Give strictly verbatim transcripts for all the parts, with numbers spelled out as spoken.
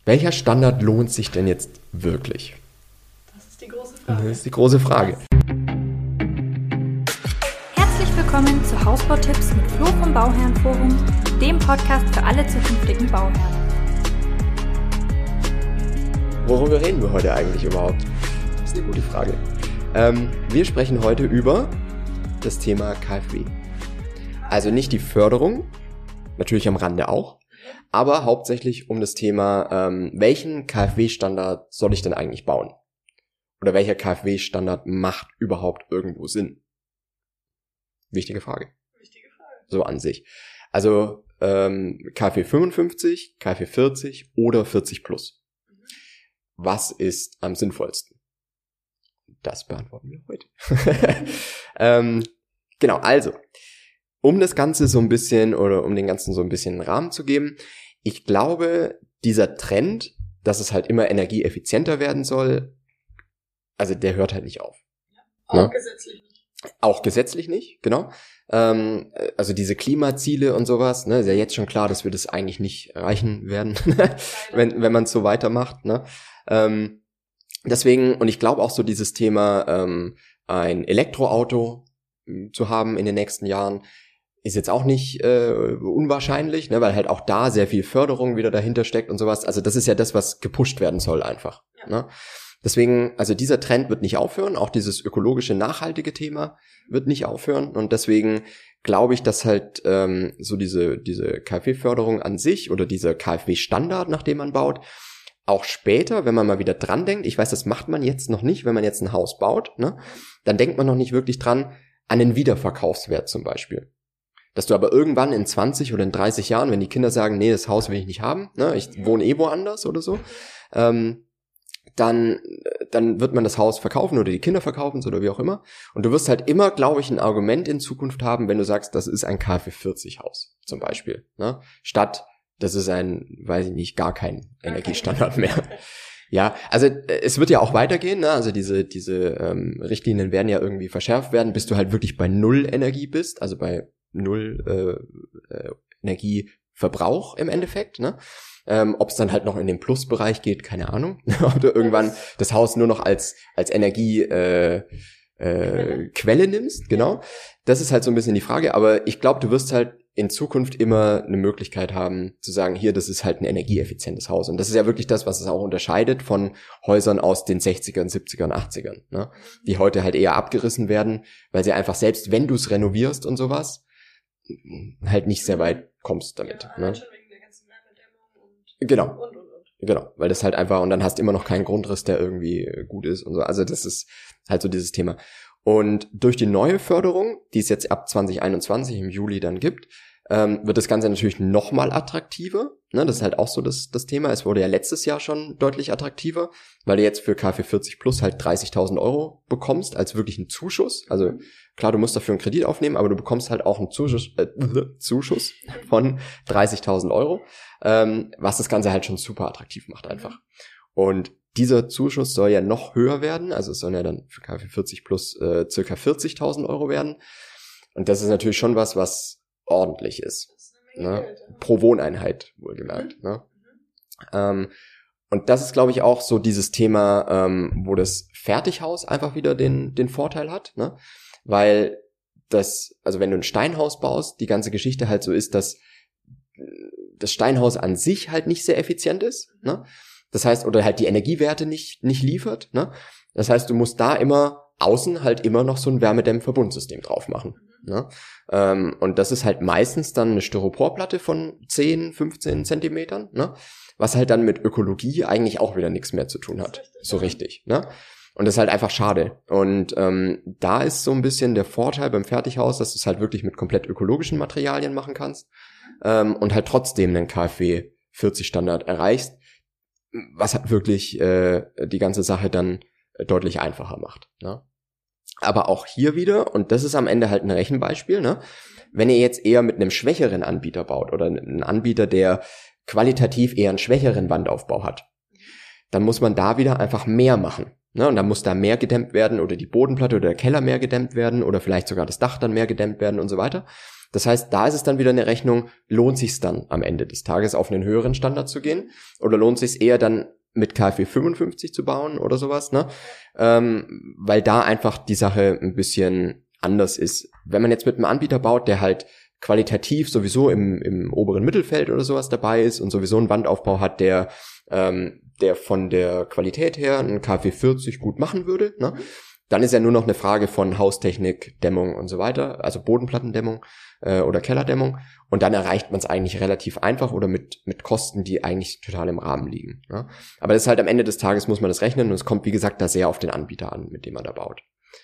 welcher Standard lohnt sich denn jetzt wirklich? Das ist die große Frage. Das ist die große Frage. Herzlich willkommen zu Hausbautipps mit Flo vom Bauherrenforum, dem Podcast für alle zukünftigen Bauherren. Worüber reden wir heute eigentlich überhaupt? Das ist eine gute Frage. Ähm, wir sprechen heute über das Thema K f W. Also nicht die Förderung, natürlich am Rande auch, aber hauptsächlich um das Thema, ähm, welchen K f W-Standard soll ich denn eigentlich bauen? Oder welcher K f W-Standard macht überhaupt irgendwo Sinn? Wichtige Frage. Wichtige Frage. So an sich. Also ähm, K f W fünfundfünfzig, K f W vierzig oder vierzig plus. Mhm. Was ist am sinnvollsten? Das beantworten wir heute. ähm, genau, also, um das Ganze so ein bisschen oder um den Ganzen so ein bisschen einen Rahmen zu geben, ich glaube, dieser Trend, dass es halt immer energieeffizienter werden soll, also der hört halt nicht auf. Ja, auch ne? Gesetzlich nicht. Auch gesetzlich nicht, genau. Ähm, also diese Klimaziele und sowas, ne, ist ja jetzt schon klar, dass wir das eigentlich nicht erreichen werden, wenn wenn man es so weitermacht, ne. Ähm, deswegen, und ich glaube auch so dieses Thema, ähm, ein Elektroauto zu haben in den nächsten Jahren, ist jetzt auch nicht äh, unwahrscheinlich, ne, weil halt auch da sehr viel Förderung wieder dahinter steckt und sowas. Also das ist ja das, was gepusht werden soll einfach. Ja. Ne? Deswegen, also dieser Trend wird nicht aufhören, auch dieses ökologische, nachhaltige Thema wird nicht aufhören und deswegen glaube ich, dass halt ähm, so diese diese K f W-Förderung an sich oder dieser K f W-Standard, nach dem man baut, auch später, wenn man mal wieder dran denkt, ich weiß, das macht man jetzt noch nicht, wenn man jetzt ein Haus baut, ne, dann denkt man noch nicht wirklich dran an den Wiederverkaufswert zum Beispiel. Dass du aber irgendwann in zwanzig oder in dreißig Jahren, wenn die Kinder sagen, nee, das Haus will ich nicht haben, ne, ich wohne eh woanders oder so, ähm, dann dann wird man das Haus verkaufen oder die Kinder verkaufen oder wie auch immer. Und du wirst halt immer, glaube ich, ein Argument in Zukunft haben, wenn du sagst, das ist ein K f W vierzig Haus zum Beispiel, ne, statt das ist ein, weiß ich nicht, gar kein Energiestandard mehr. Ja, also es wird ja auch weitergehen, ne? Also diese diese ähm, Richtlinien werden ja irgendwie verschärft werden, bis du halt wirklich bei Null Energie bist, also bei Null äh, äh, Energieverbrauch im Endeffekt, ne? Ähm, ob es dann halt noch in den Plusbereich geht, keine Ahnung. Oder irgendwann das Haus nur noch als als Energie äh, äh, Quelle nimmst, genau. Das ist halt so ein bisschen die Frage, aber ich glaube, du wirst halt in Zukunft immer eine Möglichkeit haben, zu sagen, hier, das ist halt ein energieeffizientes Haus. Und das ist ja wirklich das, was es auch unterscheidet von Häusern aus den sechzigern, siebzigern, achtzigern, ne? Die heute halt eher abgerissen werden, weil sie einfach, selbst wenn du es renovierst und sowas, halt nicht sehr weit kommst damit. Ja, ne? Schon wegen der ganzen Wärmedämmung und, Genau. und, und, und. Genau, weil das halt einfach, und dann hast du immer noch keinen Grundriss, der irgendwie gut ist und so. Also das ist halt so dieses Thema. Und durch die neue Förderung, die es jetzt ab zwanzig einundzwanzig im Juli dann gibt, ähm, wird das Ganze natürlich nochmal attraktiver. Ne, das ist halt auch so das, das Thema. Es wurde ja letztes Jahr schon deutlich attraktiver, weil du jetzt für K f W vierzig plus halt dreißigtausend Euro bekommst als wirklichen Zuschuss. Also klar, du musst dafür einen Kredit aufnehmen, aber du bekommst halt auch einen Zuschuss, äh, Zuschuss von dreißigtausend Euro, ähm, was das Ganze halt schon super attraktiv macht einfach. Und dieser Zuschuss soll ja noch höher werden, also es soll ja dann für K f W vierzig plus äh, circa vierzigtausend Euro werden. Und das ist natürlich schon was, was ordentlich ist. Das ist eine Menge Ne? Geld, ja. Pro Wohneinheit, wohlgemerkt. Mhm. Ne? Ähm, und das ist, glaube ich, auch so dieses Thema, ähm, wo das Fertighaus einfach wieder den den Vorteil hat, ne? Weil das, also wenn du ein Steinhaus baust, die ganze Geschichte halt so ist, dass das Steinhaus an sich halt nicht sehr effizient ist, ne? Das heißt, oder halt die Energiewerte nicht nicht liefert, ne? Das heißt, du musst da immer außen halt immer noch so ein Wärmedämmverbundsystem drauf machen, Mhm. ne? Ähm, und das ist halt meistens dann eine Styroporplatte von zehn, fünfzehn Zentimetern, ne? Was halt dann mit Ökologie eigentlich auch wieder nichts mehr zu tun hat. Richtig, So ja. richtig, ne? Und das ist halt einfach schade. Und ähm, da ist so ein bisschen der Vorteil beim Fertighaus, dass du es halt wirklich mit komplett ökologischen Materialien machen kannst, ähm, und halt trotzdem einen K f W vierzig Standard erreichst, was halt wirklich äh, die ganze Sache dann deutlich einfacher macht, ne? Aber auch hier wieder, und das ist am Ende halt ein Rechenbeispiel, ne? Wenn ihr jetzt eher mit einem schwächeren Anbieter baut oder einen Anbieter, der qualitativ eher einen schwächeren Wandaufbau hat, dann muss man da wieder einfach mehr machen, ne? Und dann muss da mehr gedämmt werden oder die Bodenplatte oder der Keller mehr gedämmt werden oder vielleicht sogar das Dach dann mehr gedämmt werden und so weiter. Das heißt, da ist es dann wieder eine Rechnung, lohnt sich's dann am Ende des Tages auf einen höheren Standard zu gehen oder lohnt sich's eher dann mit K f W fünfundfünfzig zu bauen oder sowas, ne? Ähm, weil da einfach die Sache ein bisschen anders ist. Wenn man jetzt mit einem Anbieter baut, der halt qualitativ sowieso im, im oberen Mittelfeld oder sowas dabei ist und sowieso einen Wandaufbau hat, der ähm, der von der Qualität her einen K f W vierzig gut machen würde, ne? Dann ist ja nur noch eine Frage von Haustechnik, Dämmung und so weiter, also Bodenplattendämmung äh, oder Kellerdämmung. Und dann erreicht man es eigentlich relativ einfach oder mit mit Kosten, die eigentlich total im Rahmen liegen. Ja? Aber das ist halt am Ende des Tages, muss man das rechnen und es kommt, wie gesagt, da sehr auf den Anbieter an, mit dem man da baut.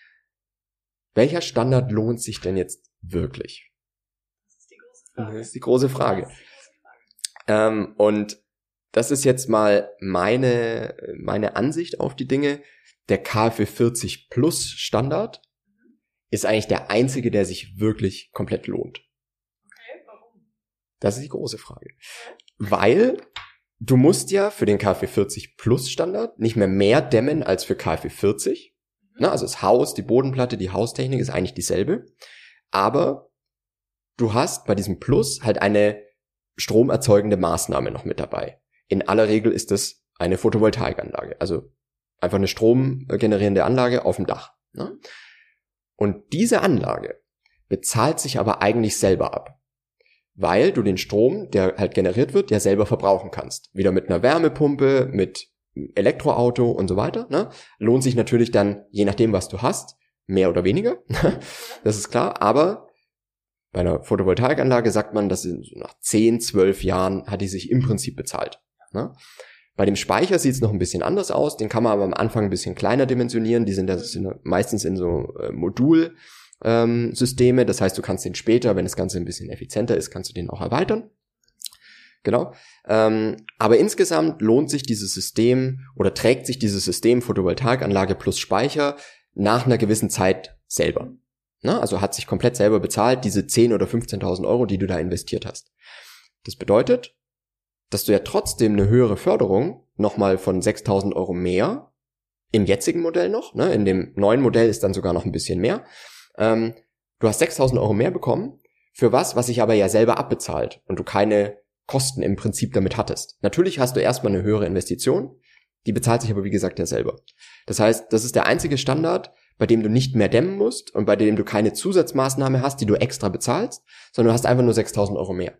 Welcher Standard lohnt sich denn jetzt wirklich? Das ist die große Frage. Das ist die große Frage. Das ist die große Frage. Ähm, und das ist jetzt mal meine meine Ansicht auf die Dinge. Der K f W vierzig Plus Standard ist eigentlich der einzige, der sich wirklich komplett lohnt. Okay, warum? Das ist die große Frage. Weil du musst ja für den K f W vierzig Plus Standard nicht mehr mehr dämmen als für K f W vierzig. Na, also das Haus, die Bodenplatte, die Haustechnik ist eigentlich dieselbe. Aber du hast bei diesem Plus halt eine stromerzeugende Maßnahme noch mit dabei. In aller Regel ist das eine Photovoltaikanlage, also einfach eine stromgenerierende Anlage auf dem Dach. Ne? Und diese Anlage bezahlt sich aber eigentlich selber ab, weil du den Strom, der halt generiert wird, ja selber verbrauchen kannst. Wieder mit einer Wärmepumpe, mit Elektroauto und so weiter. Ne? Lohnt sich natürlich dann, je nachdem, was du hast, mehr oder weniger. Das ist klar, aber bei einer Photovoltaikanlage sagt man, dass nach zehn, zwölf Jahren hat die sich im Prinzip bezahlt. Ne? Bei dem Speicher sieht es noch ein bisschen anders aus, den kann man aber am Anfang ein bisschen kleiner dimensionieren, die sind, das sind meistens in so äh, Modulsysteme, ähm, das heißt, du kannst den später, wenn das Ganze ein bisschen effizienter ist, kannst du den auch erweitern. Genau. Ähm, aber insgesamt lohnt sich dieses System oder trägt sich dieses System Photovoltaikanlage plus Speicher nach einer gewissen Zeit selber. Na, also hat sich komplett selber bezahlt, diese zehntausend oder fünfzehntausend Euro, die du da investiert hast. Das bedeutet, dass du ja trotzdem eine höhere Förderung nochmal von sechstausend Euro mehr im jetzigen Modell noch, ne, in dem neuen Modell ist dann sogar noch ein bisschen mehr. Ähm, du hast sechstausend Euro mehr bekommen für was, was sich aber ja selber abbezahlt und du keine Kosten im Prinzip damit hattest. Natürlich hast du erstmal eine höhere Investition, die bezahlt sich aber wie gesagt ja selber. Das heißt, das ist der einzige Standard, bei dem du nicht mehr dämmen musst und bei dem du keine Zusatzmaßnahme hast, die du extra bezahlst, sondern du hast einfach nur sechstausend Euro mehr.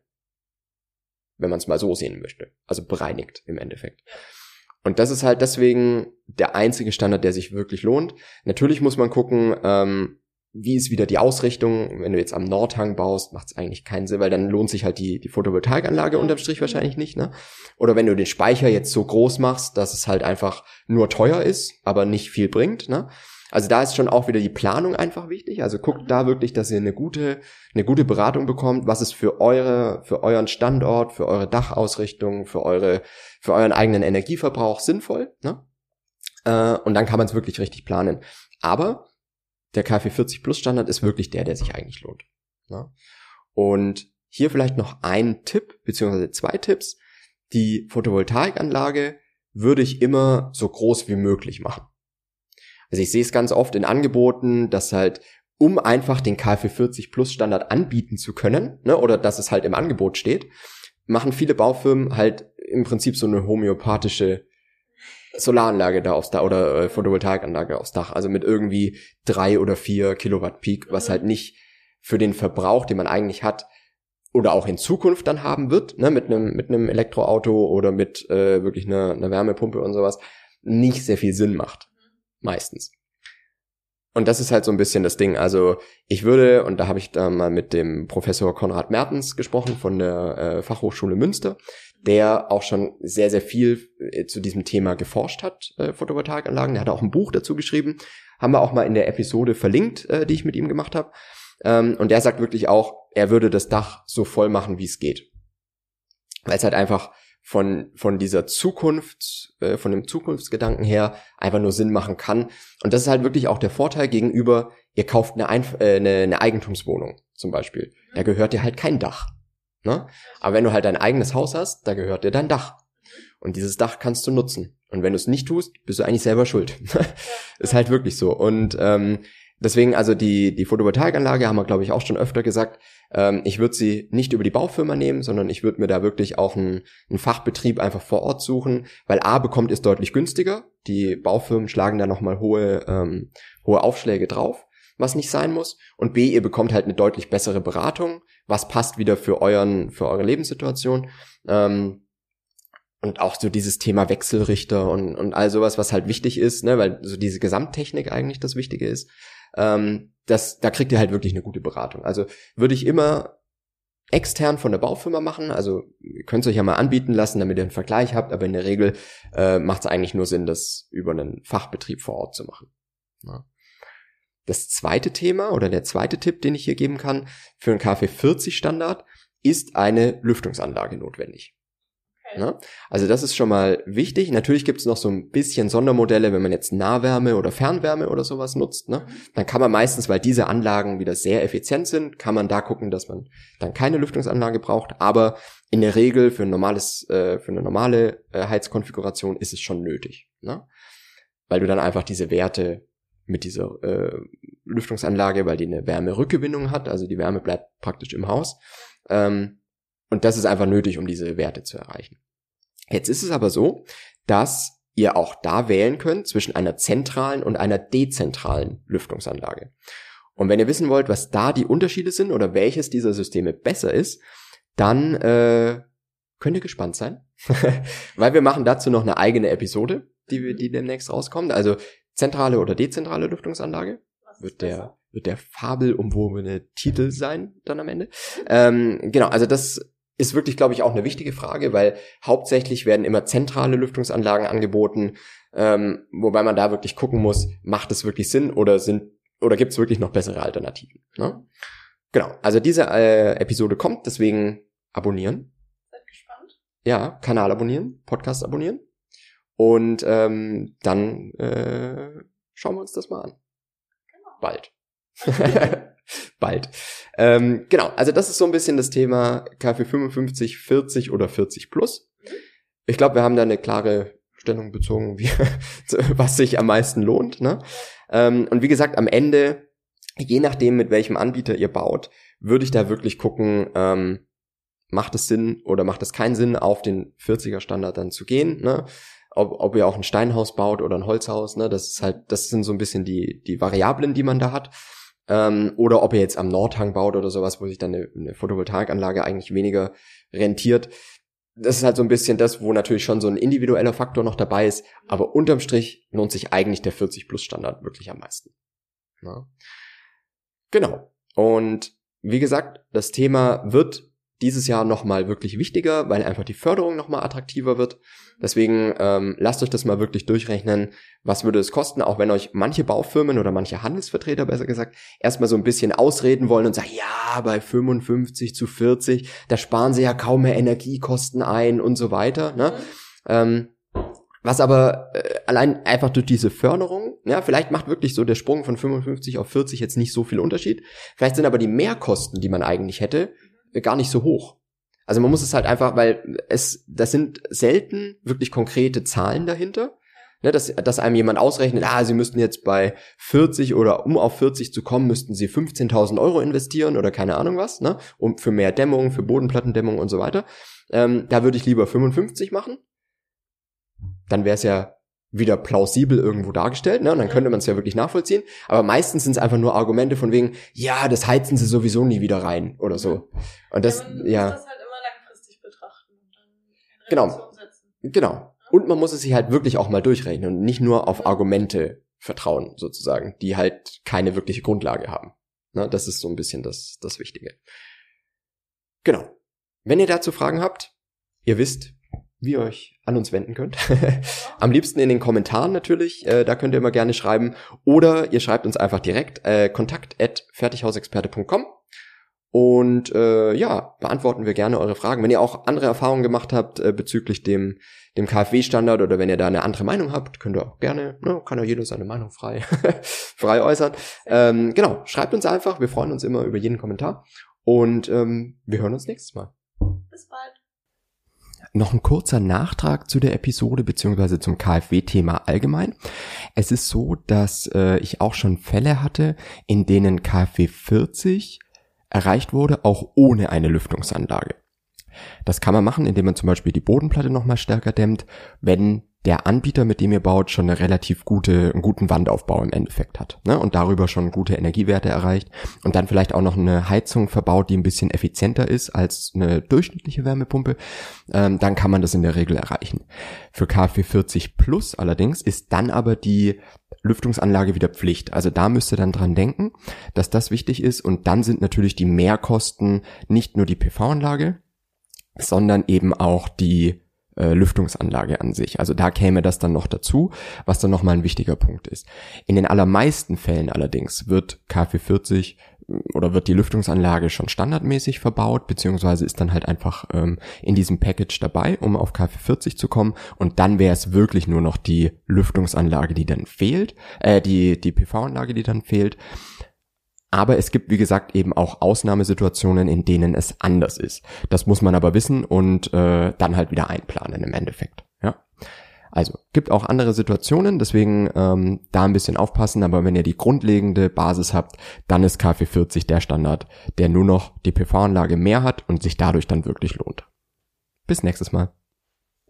Wenn man es mal so sehen möchte. Also bereinigt im Endeffekt. Und das ist halt deswegen der einzige Standard, der sich wirklich lohnt. Natürlich muss man gucken, ähm, wie ist wieder die Ausrichtung. Wenn du jetzt am Nordhang baust, macht es eigentlich keinen Sinn, weil dann lohnt sich halt die, die Photovoltaikanlage unterm Strich wahrscheinlich nicht. Ne? Oder wenn du den Speicher jetzt so groß machst, dass es halt einfach nur teuer ist, aber nicht viel bringt. Ne? Also da ist schon auch wieder die Planung einfach wichtig. Also guckt da wirklich, dass ihr eine gute, eine gute Beratung bekommt, was ist für eure, für euren Standort, für eure Dachausrichtung, für eure, für euren eigenen Energieverbrauch sinnvoll. Ne? Äh, und dann kann man es wirklich richtig planen. Aber der K f W vierzig Plus Standard ist wirklich der, der sich eigentlich lohnt. Ne? Und hier vielleicht noch ein Tipp, beziehungsweise zwei Tipps. Die Photovoltaikanlage würde ich immer so groß wie möglich machen. Also ich sehe es ganz oft in Angeboten, dass halt, um einfach den K f W vierzig Plus Standard anbieten zu können, ne, oder dass es halt im Angebot steht, machen viele Baufirmen halt im Prinzip so eine homöopathische Solaranlage da aufs Dach oder äh, Photovoltaikanlage aufs Dach, also mit irgendwie drei oder vier Kilowatt Peak, was halt nicht für den Verbrauch, den man eigentlich hat, oder auch in Zukunft dann haben wird, ne, mit einem mit einem Elektroauto oder mit äh, wirklich einer, einer Wärmepumpe und sowas, nicht sehr viel Sinn macht. Meistens. Und das ist halt so ein bisschen das Ding. Also ich würde, und da habe ich da mal mit dem Professor Konrad Mertens gesprochen von der äh, Fachhochschule Münster, der auch schon sehr, sehr viel äh, zu diesem Thema geforscht hat, äh, Photovoltaikanlagen. Der hat auch ein Buch dazu geschrieben. Haben wir auch mal in der Episode verlinkt, äh, die ich mit ihm gemacht habe. Ähm, und der sagt wirklich auch, er würde das Dach so voll machen, wie es geht. Weil es halt einfach von von dieser Zukunft, äh, von dem Zukunftsgedanken her einfach nur Sinn machen kann. Und das ist halt wirklich auch der Vorteil gegenüber, ihr kauft eine, Einf- äh, eine, eine Eigentumswohnung zum Beispiel. Da gehört dir halt kein Dach. Ne? Aber wenn du halt dein eigenes Haus hast, da gehört dir dein Dach. Und dieses Dach kannst du nutzen. Und wenn du es nicht tust, bist du eigentlich selber schuld. Ist halt wirklich so. Und ähm, Deswegen, also die die Photovoltaikanlage haben wir, glaube ich, auch schon öfter gesagt, ähm, ich würde sie nicht über die Baufirma nehmen, sondern ich würde mir da wirklich auch einen, einen Fachbetrieb einfach vor Ort suchen, weil A, bekommt ihr es deutlich günstiger, die Baufirmen schlagen da nochmal hohe, ähm, hohe Aufschläge drauf, was nicht sein muss, und B, ihr bekommt halt eine deutlich bessere Beratung, was passt wieder für euren für eure Lebenssituation, ähm, und auch so dieses Thema Wechselrichter und und all sowas, was halt wichtig ist, ne, weil so diese Gesamttechnik eigentlich das Wichtige ist. Ähm, das, da kriegt ihr halt wirklich eine gute Beratung. Also würde ich immer extern von der Baufirma machen. Also ihr könnt es euch ja mal anbieten lassen, damit ihr einen Vergleich habt. Aber in der Regel äh, macht es eigentlich nur Sinn, das über einen Fachbetrieb vor Ort zu machen. Ja. Das zweite Thema oder der zweite Tipp, den ich hier geben kann für einen K f vierzig Standard, ist eine Lüftungsanlage notwendig. Ne? Also das ist schon mal wichtig. Natürlich gibt es noch so ein bisschen Sondermodelle, wenn man jetzt Nahwärme oder Fernwärme oder sowas nutzt. Ne? Dann kann man meistens, weil diese Anlagen wieder sehr effizient sind, kann man da gucken, dass man dann keine Lüftungsanlage braucht. Aber in der Regel für ein normales, äh, für eine normale äh, Heizkonfiguration ist es schon nötig, ne? Weil du dann einfach diese Werte mit dieser äh, Lüftungsanlage, weil die eine Wärmerückgewinnung hat, also die Wärme bleibt praktisch im Haus. Ähm, Und das ist einfach nötig, um diese Werte zu erreichen. Jetzt ist es aber so, dass ihr auch da wählen könnt zwischen einer zentralen und einer dezentralen Lüftungsanlage. Und wenn ihr wissen wollt, was da die Unterschiede sind oder welches dieser Systeme besser ist, dann äh, könnt ihr gespannt sein, weil wir machen dazu noch eine eigene Episode, die, die demnächst rauskommt. Also zentrale oder dezentrale Lüftungsanlage wird der wird der fabelumwobene Titel sein dann am Ende. Ähm, genau, also das ist wirklich, glaube ich, auch eine wichtige Frage, weil hauptsächlich werden immer zentrale Lüftungsanlagen angeboten, ähm, wobei man da wirklich gucken muss, macht es wirklich Sinn oder sind oder gibt es wirklich noch bessere Alternativen? Ne? Genau, also diese äh, Episode kommt, deswegen abonnieren. Seid gespannt. Ja, Kanal abonnieren, Podcast abonnieren und ähm, dann äh, schauen wir uns das mal an. Genau. Bald. Bald. Ähm, genau, also das ist so ein bisschen das Thema K f fünfundfünfzig, vierzig oder vierzig plus. Ich glaube, wir haben da eine klare Stellung bezogen, wie, was sich am meisten lohnt. Ne? Ähm, und wie gesagt, am Ende, je nachdem, mit welchem Anbieter ihr baut, würde ich da wirklich gucken, ähm, macht es Sinn oder macht es keinen Sinn, auf den vierziger Standard dann zu gehen, ne? Ob, ob ihr auch ein Steinhaus baut oder ein Holzhaus, ne? Das ist halt, das sind so ein bisschen die die Variablen, die man da hat. Ähm, oder ob ihr jetzt am Nordhang baut oder sowas, wo sich dann eine, eine Photovoltaikanlage eigentlich weniger rentiert. Das ist halt so ein bisschen das, wo natürlich schon so ein individueller Faktor noch dabei ist, aber unterm Strich lohnt sich eigentlich der vierzig plus Standard wirklich am meisten. Ja. Genau. Und wie gesagt, das Thema wird dieses Jahr nochmal wirklich wichtiger, weil einfach die Förderung nochmal attraktiver wird. Deswegen ähm, lasst euch das mal wirklich durchrechnen, was würde es kosten, auch wenn euch manche Baufirmen oder manche Handelsvertreter, besser gesagt, erstmal so ein bisschen ausreden wollen und sagen, ja, bei fünfundfünfzig zu vierzig, da sparen sie ja kaum mehr Energiekosten ein und so weiter. Ne? Mhm. Ähm, was aber äh, allein einfach durch diese Förderung, ja, vielleicht macht wirklich so der Sprung von fünfundfünfzig auf vierzig jetzt nicht so viel Unterschied. Vielleicht sind aber die Mehrkosten, die man eigentlich hätte, gar nicht so hoch. Also man muss es halt einfach, weil es, das sind selten wirklich konkrete Zahlen dahinter, ne, dass, dass einem jemand ausrechnet, ah, sie müssten jetzt bei vierzig oder um auf vierzig zu kommen, müssten sie fünfzehntausend Euro investieren oder keine Ahnung was, ne, um für mehr Dämmung, für Bodenplattendämmung und so weiter. Ähm, da würde ich lieber fünfundfünfzig machen. Dann wäre es ja wieder plausibel irgendwo dargestellt, ne? Und dann könnte man es ja wirklich nachvollziehen. Aber meistens sind es einfach nur Argumente von wegen, ja, das heizen sie sowieso nie wieder rein oder so. Und das, ja, man ja. muss das halt immer langfristig betrachten und dann in Genau. Relation setzen. Genau. Und man muss es sich halt wirklich auch mal durchrechnen und nicht nur auf Argumente vertrauen, sozusagen, die halt keine wirkliche Grundlage haben. Ne? Das ist so ein bisschen das, das Wichtige. Genau. Wenn ihr dazu Fragen habt, ihr wisst, wie ihr euch an uns wenden könnt. Am liebsten in den Kommentaren natürlich, äh, da könnt ihr immer gerne schreiben. Oder ihr schreibt uns einfach direkt äh, kontakt at fertighausexperte punkt com und äh, ja, beantworten wir gerne eure Fragen. Wenn ihr auch andere Erfahrungen gemacht habt äh, bezüglich dem dem K f W-Standard oder wenn ihr da eine andere Meinung habt, könnt ihr auch gerne, ne, kann ja jeder seine Meinung frei frei äußern. Ähm, genau, schreibt uns einfach, wir freuen uns immer über jeden Kommentar und ähm, wir hören uns nächstes Mal. Bis bald. Noch ein kurzer Nachtrag zu der Episode beziehungsweise zum K f W-Thema allgemein. Es ist so, dass äh, ich auch schon Fälle hatte, in denen K f W vierzig erreicht wurde, auch ohne eine Lüftungsanlage. Das kann man machen, indem man zum Beispiel die Bodenplatte nochmal stärker dämmt, wenn der Anbieter, mit dem ihr baut, schon eine relativ gute, einen guten Wandaufbau im Endeffekt hat, ne? Und darüber schon gute Energiewerte erreicht und dann vielleicht auch noch eine Heizung verbaut, die ein bisschen effizienter ist als eine durchschnittliche Wärmepumpe, ähm, dann kann man das in der Regel erreichen. Für K f W vierzig Plus allerdings ist dann aber die Lüftungsanlage wieder Pflicht. Also da müsst ihr dann dran denken, dass das wichtig ist, und dann sind natürlich die Mehrkosten nicht nur die P V-Anlage, sondern eben auch die äh, Lüftungsanlage an sich. Also da käme das dann noch dazu, was dann nochmal ein wichtiger Punkt ist. In den allermeisten Fällen allerdings wird K f W vierzig oder wird die Lüftungsanlage schon standardmäßig verbaut, beziehungsweise ist dann halt einfach ähm, in diesem Package dabei, um auf K f W vierzig zu kommen, und dann wäre es wirklich nur noch die Lüftungsanlage, die dann fehlt, äh, die, die P V-Anlage, die dann fehlt. Aber es gibt, wie gesagt, eben auch Ausnahmesituationen, in denen es anders ist. Das muss man aber wissen und äh, dann halt wieder einplanen im Endeffekt. Ja, also gibt auch andere Situationen, deswegen ähm, da ein bisschen aufpassen. Aber wenn ihr die grundlegende Basis habt, dann ist K f W vierzig der Standard, der nur noch die P V-Anlage mehr hat und sich dadurch dann wirklich lohnt. Bis nächstes Mal.